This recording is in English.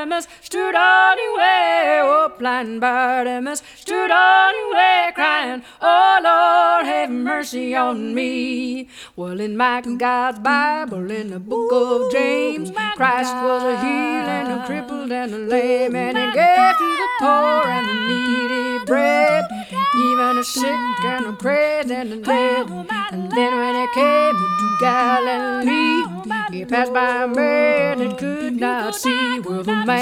Bartimaeus stood on his way. Oh, blind Bartimaeus stood on his way, crying, oh Lord, have mercy on me. Well, in my God's Bible, in the book of James, Christ was a healing the crippled and the lame, and he gave to the poor and the needy bread, even the sick and the crazed and the dead. And then when he came to Galilee, he passed by a man that could not see. Well, the man